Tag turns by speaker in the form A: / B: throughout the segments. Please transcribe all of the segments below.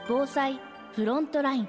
A: 防災フロントライン。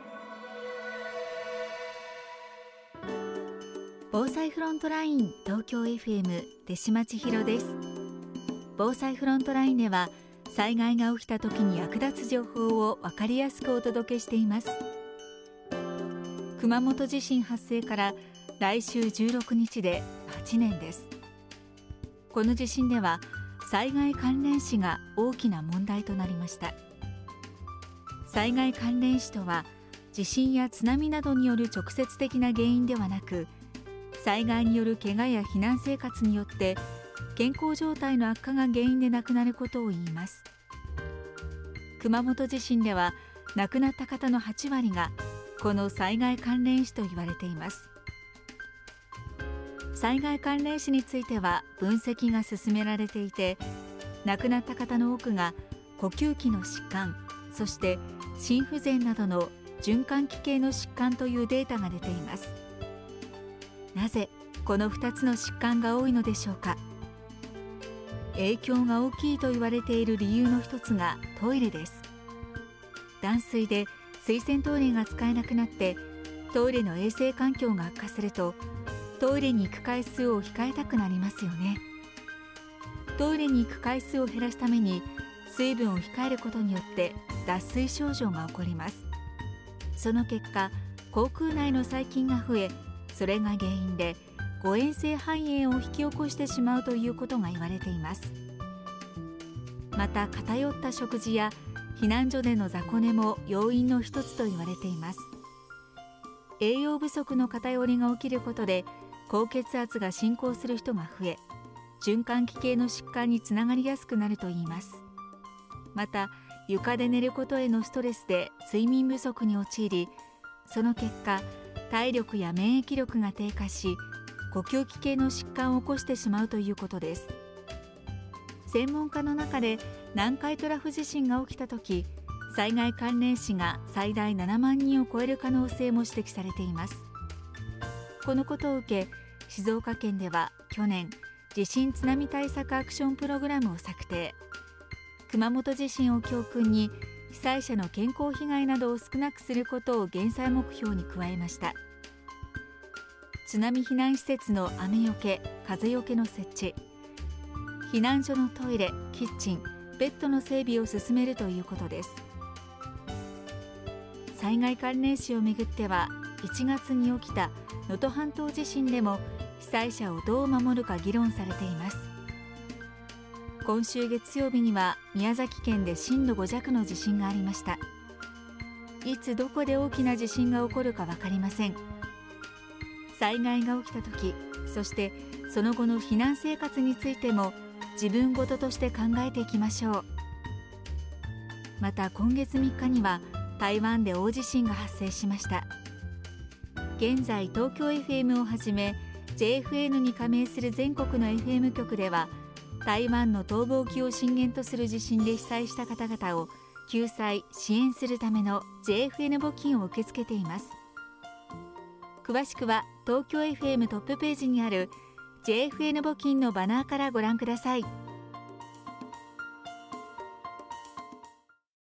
B: 防災フロントライン東京 FM 出島千尋です。防災フロントラインでは災害が起きた時に役立つ情報を分かりやすくお届けしています。熊本地震発生から来週16日で8年です。この地震では災害関連死が大きな問題となりました。災害関連死とは、地震や津波などによる直接的な原因ではなく、災害による怪我や避難生活によって健康状態の悪化が原因で亡くなることを言います。熊本地震では亡くなった方の8割がこの災害関連死と言われています。災害関連死については分析が進められていて、亡くなった方の多くが呼吸器の疾患、そして心不全などの循環器系の疾患というデータが出ています。なぜこの2つの疾患が多いのでしょうか。影響が大きいと言われている理由の一つがトイレです。断水で水洗トイレが使えなくなってトイレの衛生環境が悪化すると、トイレに行く回数を控えたくなりますよね。トイレに行く回数を減らすために水分を控えることによって脱水症状が起こります。その結果、口腔内の細菌が増え、それが原因で誤嚥性肺炎を引き起こしてしまうということが言われています。また、偏った食事や避難所での雑魚寝も要因の一つと言われています。栄養不足の偏りが起きることで高血圧が進行する人が増え、循環器系の疾患につながりやすくなるといいます。また、床で寝ることへのストレスで睡眠不足に陥り、その結果体力や免疫力が低下し、呼吸器系の疾患を起こしてしまうということです。専門家の中で南海トラフ地震が起きた時、災害関連死が最大7万人を超える可能性も指摘されています。このことを受け、静岡県では去年、地震津波対策アクションプログラムを策定。熊本地震を教訓に被災者の健康被害などを少なくすることを減災目標に加えました。津波避難施設の雨よけ、風よけの設置、避難所のトイレ、キッチン、ベッドの整備を進めるということです。災害関連死をめぐっては、1月に起きた能登半島地震でも被災者をどう守るか議論されています。今週月曜日には宮崎県で震度5弱の地震がありました。いつどこで大きな地震が起こるか分かりません。災害が起きた時、そしてその後の避難生活についても自分ごととして考えていきましょう。また、今月3日には台湾で大地震が発生しました。現在東京 FM をはじめ JFN に加盟する全国の FM 局では、台湾の東部沖を震源とする地震で被災した方々を救済・支援するための JFN 募金を受け付けています。詳しくは東京 FM トップページにある JFN 募金のバナーからご覧ください。